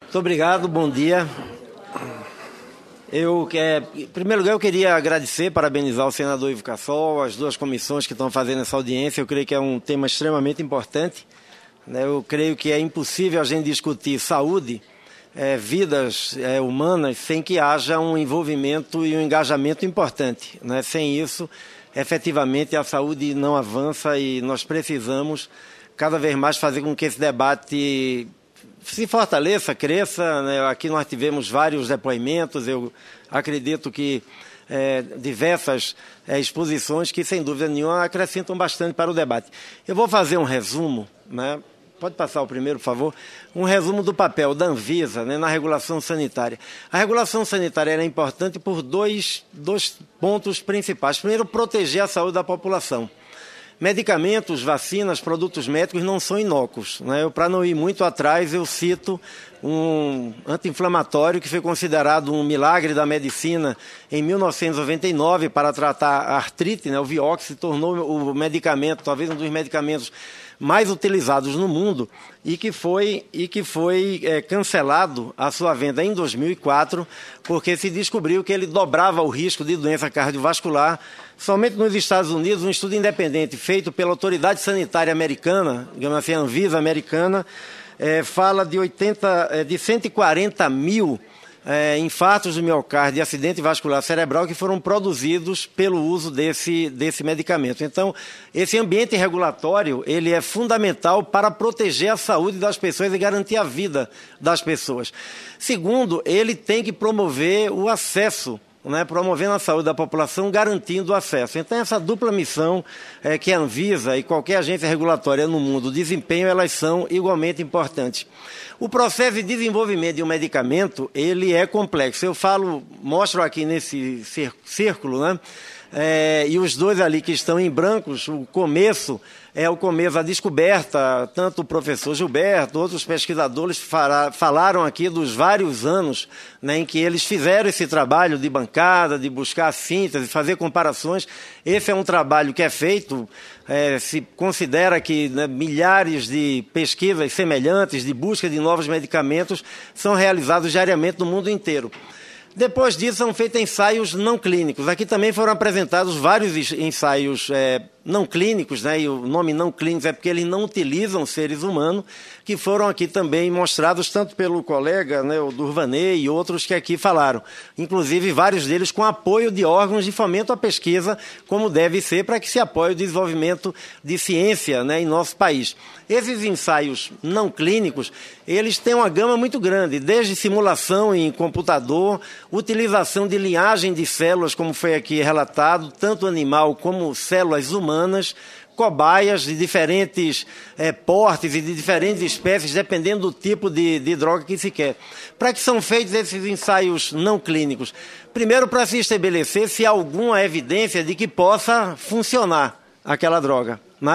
Muito obrigado, bom dia. Em primeiro lugar, eu queria agradecer, parabenizar o senador Ivo Cassol, as duas comissões que estão fazendo essa audiência. Eu creio que é um tema extremamente importante. Eu creio que é impossível a gente discutir saúde, vidas humanas, sem que haja um envolvimento e um engajamento importante. Sem isso, efetivamente, a saúde não avança e nós precisamos cada vez mais fazer com que esse debate se fortaleça, cresça. Aqui nós tivemos vários depoimentos, eu acredito que diversas exposições que, sem dúvida nenhuma, acrescentam bastante para o debate. Eu vou fazer um resumo, Pode passar o primeiro, por favor? Um resumo do papel da Anvisa na regulação sanitária. A regulação sanitária é importante por dois pontos principais. Primeiro, proteger a saúde da população. Medicamentos, vacinas, produtos médicos não são inócuos. Para não ir muito atrás, eu cito um anti-inflamatório que foi considerado um milagre da medicina em 1999 para tratar a artrite, o Vioxx, se tornou o medicamento, talvez um dos medicamentos mais utilizados no mundo e que foi cancelado a sua venda em 2004 porque se descobriu que ele dobrava o risco de doença cardiovascular. Somente nos Estados Unidos, um estudo independente feito pela Autoridade Sanitária Americana, digamos assim, a Anvisa americana, fala de 140 mil infartos do miocárdio e acidente vascular cerebral que foram produzidos pelo uso desse medicamento. Então, esse ambiente regulatório ele é fundamental para proteger a saúde das pessoas e garantir a vida das pessoas. Segundo, ele tem que promover o acesso, promovendo a saúde da população, garantindo o acesso. Então, essa dupla missão que a Anvisa e qualquer agência regulatória no mundo desempenham, elas são igualmente importantes. O processo de desenvolvimento de um medicamento, ele é complexo. Mostro aqui nesse círculo, e os dois ali que estão em brancos, o começo a descoberta, tanto o professor Gilberto, outros pesquisadores falaram aqui dos vários anos em que eles fizeram esse trabalho de bancada, de buscar síntese, fazer comparações. Esse é um trabalho que é feito, se considera que milhares de pesquisas semelhantes, de busca de novos medicamentos, são realizados diariamente no mundo inteiro. Depois disso, são feitos ensaios não clínicos. Aqui também foram apresentados vários ensaios não clínicos, e o nome não clínicos é porque eles não utilizam seres humanos, que foram aqui também mostrados tanto pelo colega, o Durvaney e outros que aqui falaram. Inclusive, vários deles com apoio de órgãos de fomento à pesquisa, como deve ser, para que se apoie o desenvolvimento de ciência em nosso país. Esses ensaios não clínicos, eles têm uma gama muito grande, desde simulação em computador, utilização de linhagem de células, como foi aqui relatado, tanto animal como células humanas, cobaias de diferentes portes e de diferentes espécies, dependendo do tipo de droga que se quer. Para que são feitos esses ensaios não clínicos? Primeiro, para se estabelecer se há alguma evidência de que possa funcionar aquela droga,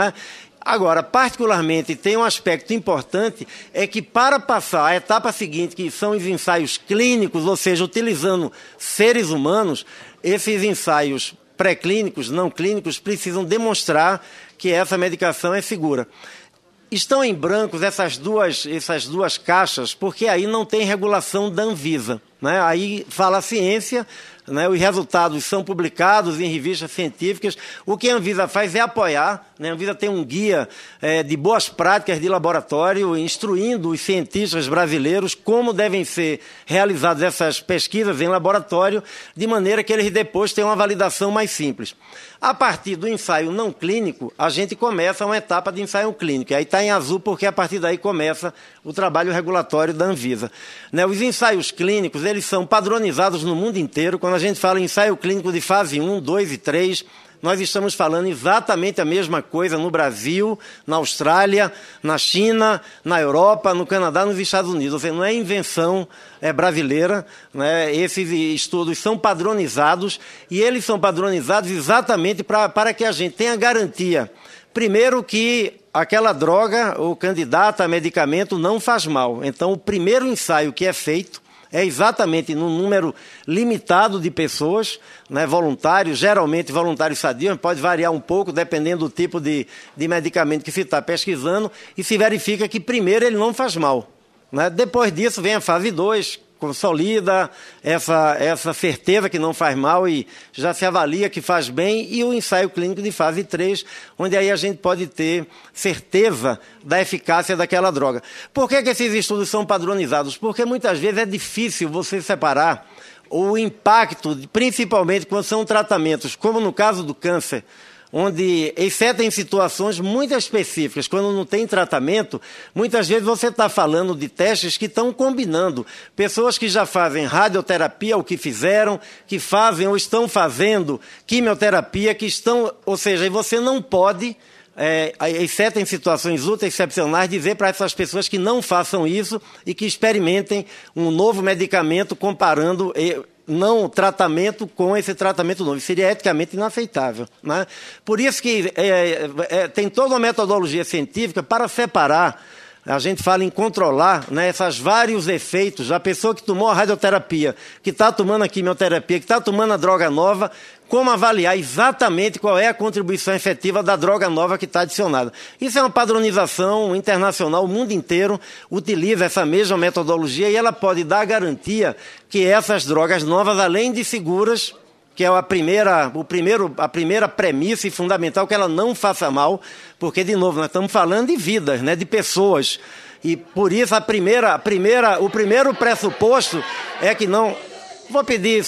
Agora, particularmente, tem um aspecto importante, é que para passar a etapa seguinte, que são os ensaios clínicos, ou seja, utilizando seres humanos, esses ensaios pré-clínicos, não clínicos, precisam demonstrar que essa medicação é segura. Estão em brancos essas duas caixas, porque aí não tem regulação da Anvisa. Aí fala a ciência, os resultados são publicados em revistas científicas. O que a Anvisa faz é apoiar. A Anvisa tem um guia de boas práticas de laboratório, instruindo os cientistas brasileiros como devem ser realizadas essas pesquisas em laboratório, de maneira que eles depois tenham uma validação mais simples. A partir do ensaio não clínico, a gente começa uma etapa de ensaio clínico. E aí está em azul porque a partir daí começa o trabalho regulatório da Anvisa. Os ensaios clínicos, eles são padronizados no mundo inteiro. Quando a gente fala em ensaio clínico de fase 1, 2 e 3, nós estamos falando exatamente a mesma coisa no Brasil, na Austrália, na China, na Europa, no Canadá, nos Estados Unidos. Ou seja, não é invenção brasileira. Esses estudos são padronizados e eles são padronizados exatamente para que a gente tenha garantia. Primeiro, que aquela droga ou candidato a medicamento não faz mal. Então, o primeiro ensaio que é feito é exatamente num número limitado de pessoas, voluntários, geralmente voluntários sadios, pode variar um pouco dependendo do tipo de medicamento que se está pesquisando, e se verifica que primeiro ele não faz mal. né? Depois disso vem a fase 2, consolida essa certeza que não faz mal e já se avalia que faz bem, e o ensaio clínico de fase 3, onde aí a gente pode ter certeza da eficácia daquela droga. Por que esses estudos são padronizados? Porque muitas vezes é difícil você separar o impacto, principalmente quando são tratamentos, como no caso do câncer, onde, exceto em situações muito específicas, quando não tem tratamento, muitas vezes você está falando de testes que estão combinando. Pessoas que já fazem radioterapia, ou que fizeram, que fazem ou estão fazendo quimioterapia, que estão... Ou seja, você não pode, exceto em situações ultra excepcionais, dizer para essas pessoas que não façam isso e que experimentem um novo medicamento comparando... não tratamento com esse tratamento novo. Seria eticamente inaceitável, né? Por isso que tem toda uma metodologia científica para separar, a gente fala em controlar, né, esses vários efeitos. A pessoa que tomou a radioterapia, que está tomando a quimioterapia, que está tomando a droga nova, como avaliar exatamente qual é a contribuição efetiva da droga nova que está adicionada. Isso é uma padronização internacional, o mundo inteiro utiliza essa mesma metodologia e ela pode dar a garantia que essas drogas novas, além de seguras, que é a primeira premissa e fundamental, que ela não faça mal, porque, de novo, nós estamos falando de vidas, né, de pessoas. E, por isso, o primeiro pressuposto é que não... Vou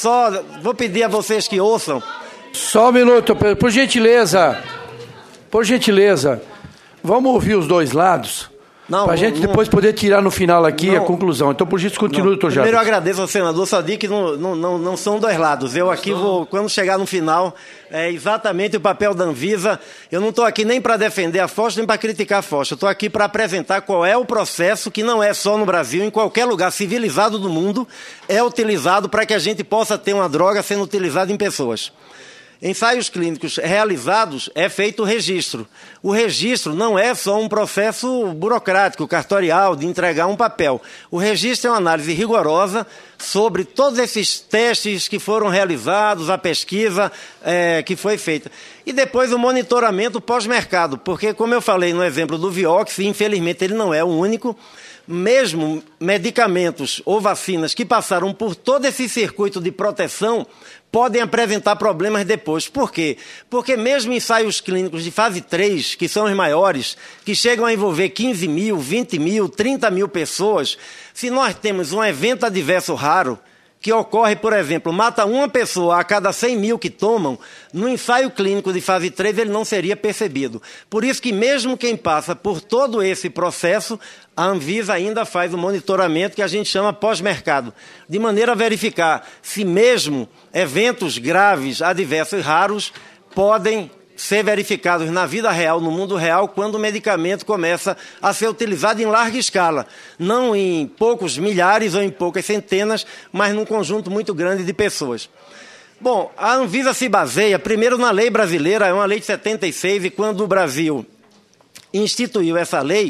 pedir a vocês que ouçam. Só um minuto, por gentileza. Por gentileza. Vamos ouvir os dois lados? Para a gente depois poder tirar no final aqui a conclusão. Então, por isso, continua, doutor Jarbas. Primeiro, eu agradeço ao senador, só digo que não são dois lados. Eu aqui vou, quando chegar no final, é exatamente o papel da Anvisa. Eu não estou aqui nem para defender a Foz, nem para criticar a Foz. Eu estou aqui para apresentar qual é o processo, que não é só no Brasil, em qualquer lugar civilizado do mundo, é utilizado para que a gente possa ter uma droga sendo utilizada em pessoas. Ensaios clínicos realizados é feito o registro. O registro não é só um processo burocrático, cartorial, de entregar um papel. O registro é uma análise rigorosa sobre todos esses testes que foram realizados, a pesquisa que foi feita. E depois o monitoramento pós-mercado, porque, como eu falei no exemplo do Vioxx, infelizmente ele não é o único, mesmo medicamentos ou vacinas que passaram por todo esse circuito de proteção podem apresentar problemas depois. Por quê? Porque mesmo ensaios clínicos de fase 3, que são os maiores, que chegam a envolver 15 mil, 20 mil, 30 mil pessoas, se nós temos um evento adverso raro, que ocorre, por exemplo, mata uma pessoa a cada 100 mil que tomam, no ensaio clínico de fase 3 ele não seria percebido. Por isso que mesmo quem passa por todo esse processo, a Anvisa ainda faz o monitoramento que a gente chama pós-mercado, de maneira a verificar se mesmo eventos graves, adversos e raros podem ser verificados na vida real, no mundo real, quando o medicamento começa a ser utilizado em larga escala. Não em poucos milhares ou em poucas centenas, mas num conjunto muito grande de pessoas. Bom, a Anvisa se baseia, primeiro, na lei brasileira, é uma lei de 76, e quando o Brasil instituiu essa lei,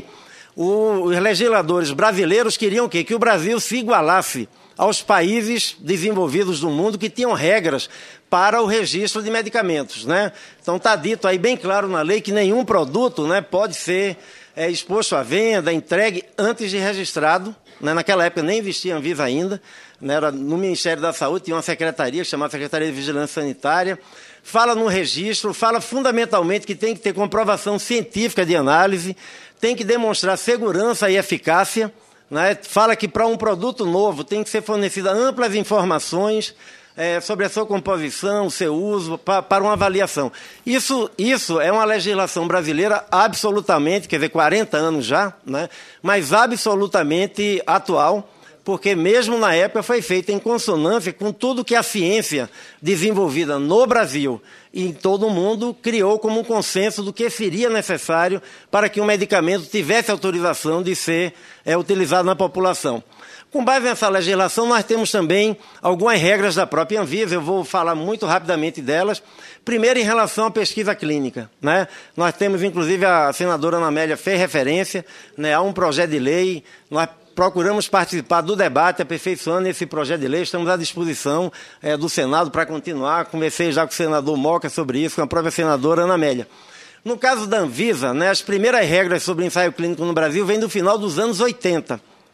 os legisladores brasileiros queriam o quê? Que o Brasil se igualasse aos países desenvolvidos do mundo que tinham regras para o registro de medicamentos, né? Então está dito aí bem claro na lei que nenhum produto, né, pode ser exposto à venda, entregue antes de registrado, né? Naquela época nem existia Anvisa ainda, né? Era no Ministério da Saúde, tinha uma secretaria chamada Secretaria de Vigilância Sanitária, fala no registro, fala fundamentalmente que tem que ter comprovação científica de análise, tem que demonstrar segurança e eficácia, né? Fala que para um produto novo tem que ser fornecida amplas informações sobre a sua composição, o seu uso, para uma avaliação. Isso é uma legislação brasileira absolutamente, quer dizer, 40 anos já, né? Mas absolutamente atual, porque mesmo na época foi feita em consonância com tudo que a ciência desenvolvida no Brasil e em todo o mundo criou como um consenso do que seria necessário para que um medicamento tivesse autorização de ser utilizado na população. Com base nessa legislação, nós temos também algumas regras da própria Anvisa, eu vou falar muito rapidamente delas. Primeiro, em relação à pesquisa clínica, né? Nós temos, inclusive, a senadora Ana Amélia fez referência, né, a um projeto de lei, nós procuramos participar do debate, aperfeiçoando esse projeto de lei, estamos à disposição do Senado para continuar, conversei já com o senador Moca sobre isso, com a própria senadora Ana Amélia. No caso da Anvisa, né, as primeiras regras sobre ensaio clínico no Brasil vêm do final dos anos 80,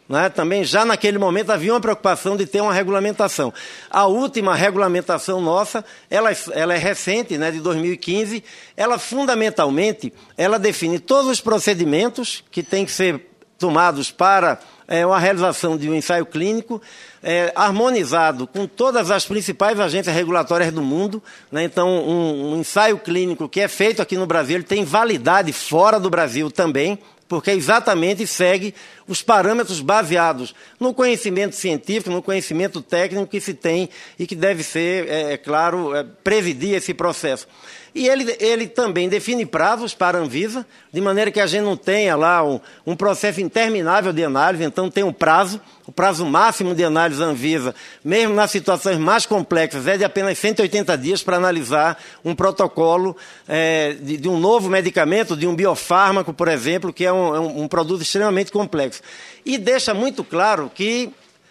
né? Também já naquele momento havia uma preocupação de ter uma regulamentação. A última regulamentação nossa, ela é recente, né, de 2015, ela fundamentalmente, ela define todos os procedimentos que têm que ser tomados para uma realização de um ensaio clínico, harmonizado com todas as principais agências regulatórias do mundo, né? Então, um ensaio clínico que é feito aqui no Brasil, ele tem validade fora do Brasil também, porque exatamente segue os parâmetros baseados no conhecimento científico, no conhecimento técnico que se tem e que deve ser, claro, presidir esse processo. E ele também define prazos para a Anvisa, de maneira que a gente não tenha lá um processo interminável de análise, então tem um prazo, o prazo máximo de análise da Anvisa, mesmo nas situações mais complexas, é de apenas 180 dias para analisar um protocolo de um novo medicamento, de um biofármaco, por exemplo, que é um produto extremamente complexo. E deixa muito claro que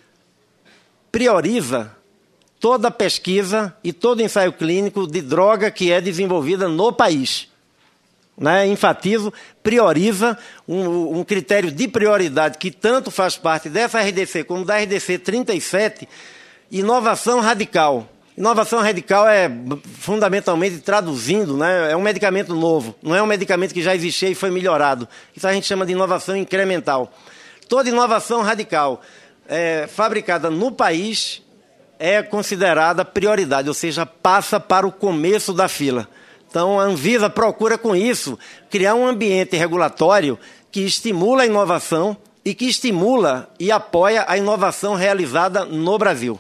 prioriza toda a pesquisa e todo ensaio clínico de droga que é desenvolvida no país. Né? Enfatizo, prioriza um critério de prioridade que tanto faz parte dessa RDC como da RDC 37, inovação radical. Inovação radical é, fundamentalmente, traduzindo, né? É um medicamento novo, não é um medicamento que já existia e foi melhorado. Isso a gente chama de inovação incremental. Toda inovação radical fabricada no país é considerada prioridade, ou seja, passa para o começo da fila. Então, a Anvisa procura, com isso, criar um ambiente regulatório que estimula a inovação e que estimula e apoia a inovação realizada no Brasil.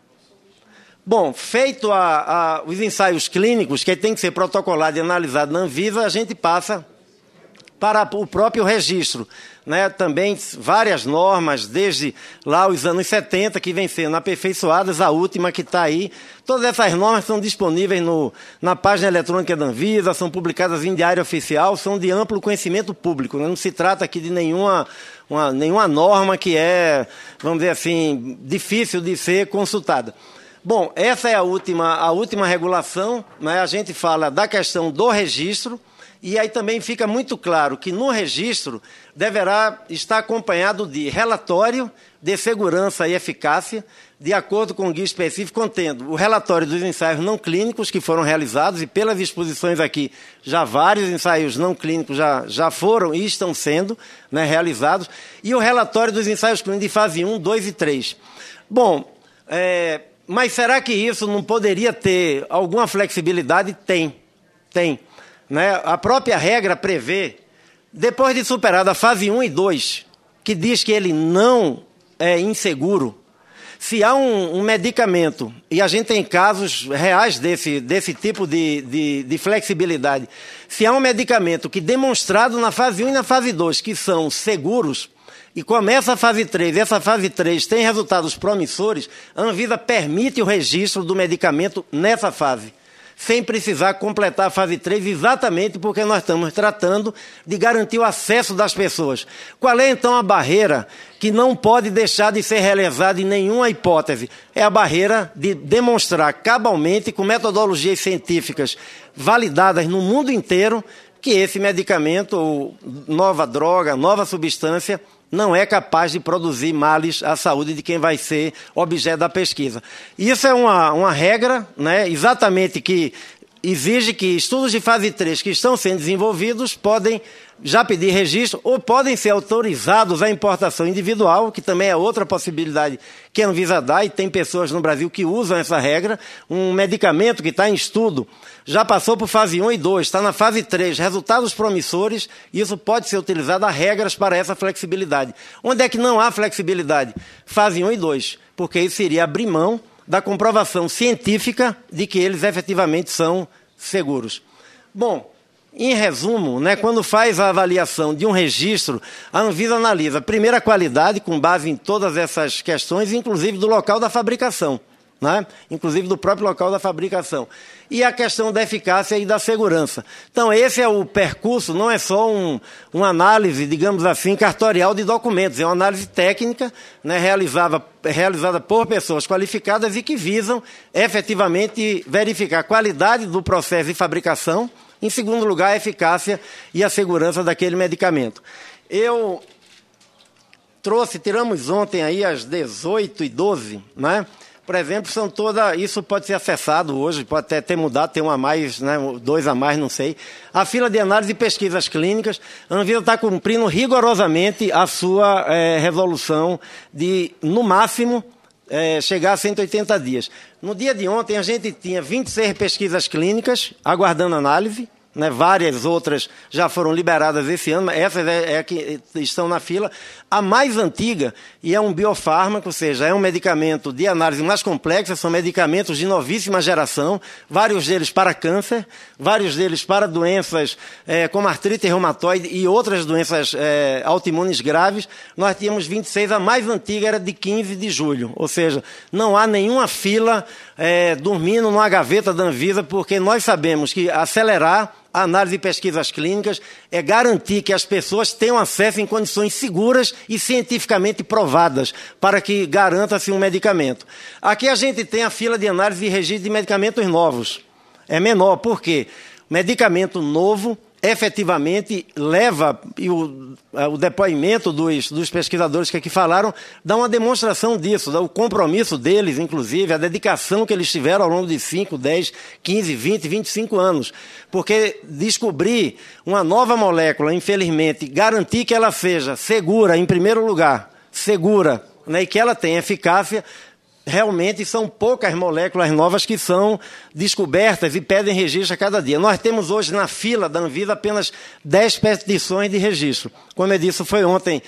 Bom, feito os ensaios clínicos, que tem que ser protocolado e analisado na Anvisa, a gente passa para o próprio registro. Né? Também várias normas, desde lá os anos 70, que vêm sendo aperfeiçoadas, a última que está aí. Todas essas normas são disponíveis na página eletrônica da Anvisa, são publicadas em diário oficial, são de amplo conhecimento público. Né? Não se trata aqui de nenhuma norma que é, vamos dizer assim, difícil de ser consultada. Bom, essa é a última regulação, né? A gente fala da questão do registro, e aí também fica muito claro que no registro deverá estar acompanhado de relatório de segurança e eficácia, de acordo com o guia específico, contendo o relatório dos ensaios não clínicos que foram realizados, e pelas exposições aqui, já vários ensaios não clínicos já foram e estão sendo, né, realizados, e o relatório dos ensaios clínicos de fase 1, 2 e 3. Bom, mas será que isso não poderia ter alguma flexibilidade? Tem. Né? A própria regra prevê, depois de superada a fase 1 e 2, que diz que ele não é inseguro, se há um medicamento, e a gente tem casos reais desse tipo de flexibilidade, se há um medicamento que demonstrado na fase 1 e na fase 2 que são seguros, e começa a fase 3, e essa fase 3 tem resultados promissores, a Anvisa permite o registro do medicamento nessa fase, sem precisar completar a fase 3, exatamente porque nós estamos tratando de garantir o acesso das pessoas. Qual é, então, a barreira que não pode deixar de ser realizada em nenhuma hipótese? É a barreira de demonstrar cabalmente, com metodologias científicas validadas no mundo inteiro, que esse medicamento, ou nova droga, nova substância, não é capaz de produzir males à saúde de quem vai ser objeto da pesquisa. Isso é uma regra, né, exatamente, que exige que estudos de fase 3 que estão sendo desenvolvidos podem já pedir registro ou podem ser autorizados à importação individual, que também é outra possibilidade que a Anvisa dá, e tem pessoas no Brasil que usam essa regra. Um medicamento que está em estudo já passou por fase 1 e 2, está na fase 3, resultados promissores, e isso pode ser utilizado a regras para essa flexibilidade. Onde é que não há flexibilidade? Fase 1 e 2, porque isso iria abrir mão da comprovação científica de que eles efetivamente são seguros. Bom, em resumo, né, quando faz a avaliação de um registro, a Anvisa analisa, primeiro, a qualidade, com base em todas essas questões, inclusive do local da fabricação, né? Inclusive do próprio local da fabricação. E a questão da eficácia e da segurança. Então, esse é o percurso, não é só uma análise, digamos assim, cartorial de documentos, é uma análise técnica, né, realizada por pessoas qualificadas e que visam efetivamente verificar a qualidade do processo de fabricação, em segundo lugar, a eficácia e a segurança daquele medicamento. Eu tiramos ontem aí às 18h12, né? Por exemplo, isso pode ser acessado hoje, pode até ter mudado, tem um a mais, né, 2 a mais, não sei. A fila de análise e pesquisas clínicas, a Anvisa está cumprindo rigorosamente a sua resolução de, no máximo, chegar a 180 dias. No dia de ontem, a gente tinha 26 pesquisas clínicas aguardando análise, né, várias outras já foram liberadas esse ano, mas essas é que estão na fila. A mais antiga, e é um biofármaco, ou seja, é um medicamento de análise mais complexa, são medicamentos de novíssima geração, vários deles para câncer, vários deles para doenças como artrite reumatoide e outras doenças autoimunes graves. Nós tínhamos 26, a mais antiga era de 15 de julho, ou seja, não há nenhuma fila dormindo numa gaveta da Anvisa, porque nós sabemos que acelerar a análise de pesquisas clínicas é garantir que as pessoas tenham acesso em condições seguras e cientificamente provadas para que garanta-se um medicamento. Aqui a gente tem a fila de análise e registro de medicamentos novos. É menor, por quê? Medicamento novo efetivamente leva, e o depoimento dos pesquisadores que aqui falaram, dá uma demonstração disso, o compromisso deles, inclusive, a dedicação que eles tiveram ao longo de 5, 10, 15, 20, 25 anos. Porque descobrir uma nova molécula, infelizmente, garantir que ela seja segura, em primeiro lugar, segura, né, e que ela tenha eficácia, realmente são poucas moléculas novas que são descobertas e pedem registro a cada dia. Nós temos hoje na fila da Anvisa apenas 10 petições de registro. Como eu disse, foi ontem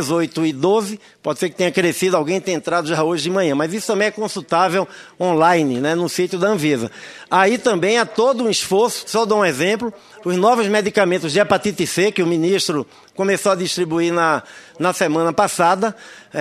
18h12, pode ser que tenha crescido, alguém tenha entrado já hoje de manhã, mas isso também é consultável online, né, no sítio da Anvisa. Aí também há todo um esforço, só dou um exemplo, os novos medicamentos de hepatite C, que o ministro começou a distribuir na semana passada,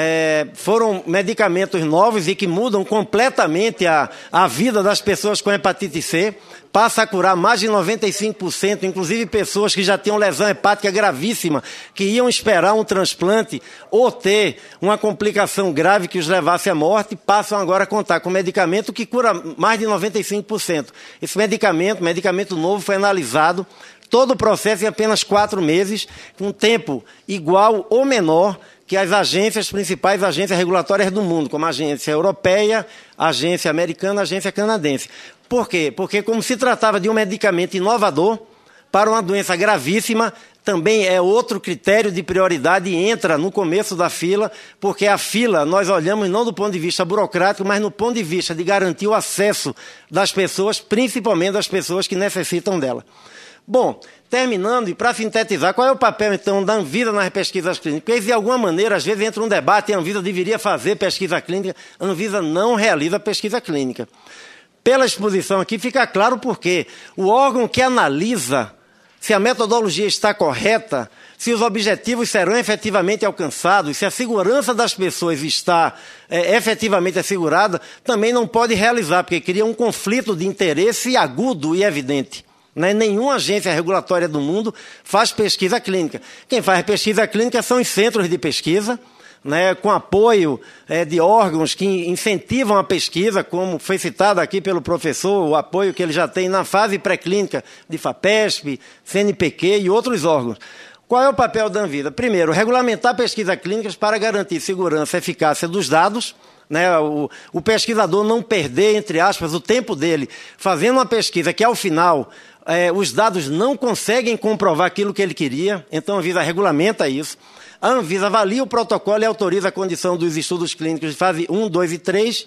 foram medicamentos novos e que mudam completamente a vida das pessoas com hepatite C, passa a curar mais de 95%, inclusive pessoas que já tinham lesão hepática gravíssima, que iam esperar um transplante ou ter uma complicação grave que os levasse à morte, passam agora a contar com medicamento que cura mais de 95%. Esse medicamento novo, foi analisado, todo o processo em apenas 4 meses, com um tempo igual ou menor que as principais agências regulatórias do mundo, como a agência europeia, a agência americana, a agência canadense. Por quê? Porque como se tratava de um medicamento inovador para uma doença gravíssima, também é outro critério de prioridade e entra no começo da fila, porque a fila nós olhamos não do ponto de vista burocrático, mas no ponto de vista de garantir o acesso das pessoas, principalmente das pessoas que necessitam dela. Bom, terminando, e para sintetizar, qual é o papel, então, da Anvisa nas pesquisas clínicas? Porque, de alguma maneira, às vezes entra um debate e a Anvisa deveria fazer pesquisa clínica. A Anvisa não realiza pesquisa clínica. Pela exposição aqui, fica claro por quê. O órgão que analisa se a metodologia está correta, se os objetivos serão efetivamente alcançados, se a segurança das pessoas está efetivamente assegurada, também não pode realizar, porque cria um conflito de interesse agudo e evidente. Né? Nenhuma agência regulatória do mundo faz pesquisa clínica. Quem faz pesquisa clínica são os centros de pesquisa, né, com apoio de órgãos que incentivam a pesquisa, como foi citado aqui pelo professor, o apoio que ele já tem na fase pré-clínica de FAPESP, CNPq e outros órgãos. Qual é o papel da Anvisa? Primeiro, regulamentar pesquisas clínicas para garantir segurança e eficácia dos dados, né, o pesquisador não perder, entre aspas, o tempo dele fazendo uma pesquisa que, ao final, os dados não conseguem comprovar aquilo que ele queria, então a Anvisa regulamenta isso. A Anvisa avalia o protocolo e autoriza a condição dos estudos clínicos de fase 1, 2 e 3,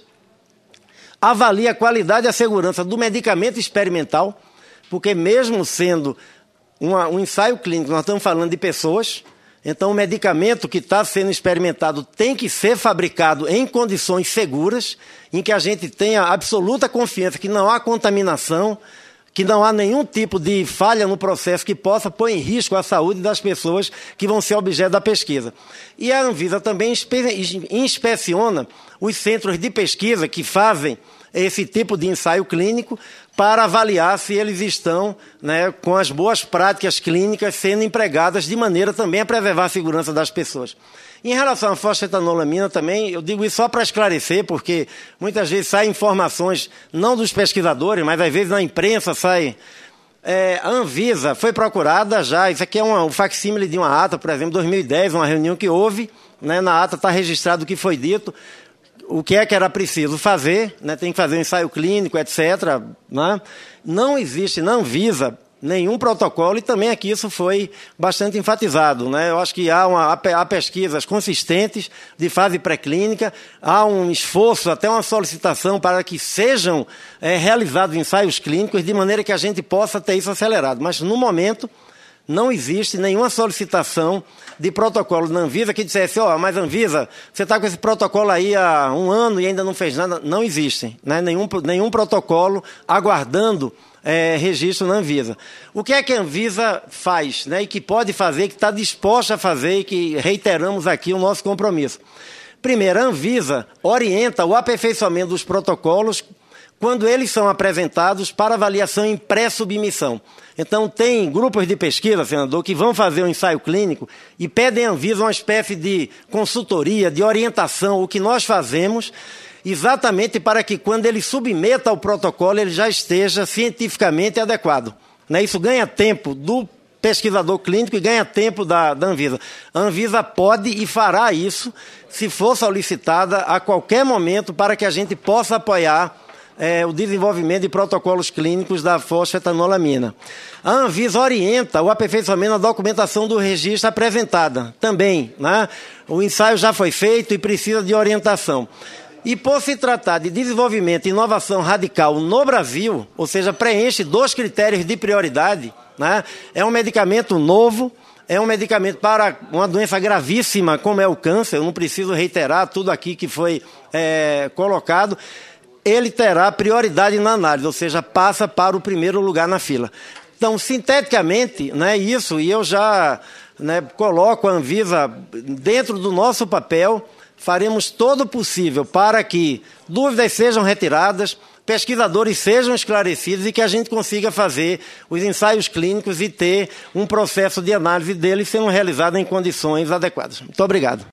avalia a qualidade e a segurança do medicamento experimental, porque mesmo sendo um ensaio clínico, nós estamos falando de pessoas, então o medicamento que está sendo experimentado tem que ser fabricado em condições seguras, em que a gente tenha absoluta confiança que não há contaminação, que não há nenhum tipo de falha no processo que possa pôr em risco a saúde das pessoas que vão ser objeto da pesquisa. E a Anvisa também inspeciona os centros de pesquisa que fazem esse tipo de ensaio clínico para avaliar se eles estão, né, com as boas práticas clínicas sendo empregadas de maneira também a preservar a segurança das pessoas. Em relação à fosfetanolamina também, eu digo isso só para esclarecer, porque muitas vezes saem informações, não dos pesquisadores, mas às vezes na imprensa sai. A Anvisa foi procurada já, isso aqui é um facsímile de uma ata, por exemplo, 2010, uma reunião que houve, né, na ata está registrado o que foi dito, o que é que era preciso fazer, né, tem que fazer um ensaio clínico, etc. Né? Não existe, não visa nenhum protocolo, e também aqui isso foi bastante enfatizado, né? Eu acho que há pesquisas consistentes de fase pré-clínica, há um esforço, até uma solicitação para que sejam realizados ensaios clínicos, de maneira que a gente possa ter isso acelerado. Mas, no momento, não existe nenhuma solicitação de protocolo da Anvisa que dissesse, mas Anvisa, você está com esse protocolo aí há 1 ano e ainda não fez nada. Não existe, né? Nenhum protocolo aguardando registro na Anvisa. O que é que a Anvisa faz, né, e que pode fazer, que está disposta a fazer e que reiteramos aqui o nosso compromisso? Primeiro, a Anvisa orienta o aperfeiçoamento dos protocolos quando eles são apresentados para avaliação em pré-submissão. Então, tem grupos de pesquisa, senador, que vão fazer um ensaio clínico e pedem à Anvisa uma espécie de consultoria, de orientação, o que nós fazemos, exatamente para que, quando ele submeta ao protocolo, ele já esteja cientificamente adequado. Né? Isso ganha tempo do pesquisador clínico e ganha tempo da Anvisa. A Anvisa pode e fará isso, se for solicitada a qualquer momento, para que a gente possa apoiar o desenvolvimento de protocolos clínicos da fosfetanolamina. A Anvisa orienta o aperfeiçoamento da documentação do registro apresentada. Também, né? O ensaio já foi feito e precisa de orientação. E por se tratar de desenvolvimento e inovação radical no Brasil, ou seja, preenche 2 critérios de prioridade, né? É um medicamento novo, é um medicamento para uma doença gravíssima como é o câncer, eu não preciso reiterar tudo aqui que foi colocado, ele terá prioridade na análise, ou seja, passa para o primeiro lugar na fila. Então, sinteticamente, né, isso, e eu já coloco a Anvisa dentro do nosso papel, faremos todo o possível para que dúvidas sejam retiradas, pesquisadores sejam esclarecidos e que a gente consiga fazer os ensaios clínicos e ter um processo de análise deles sendo realizado em condições adequadas. Muito obrigado.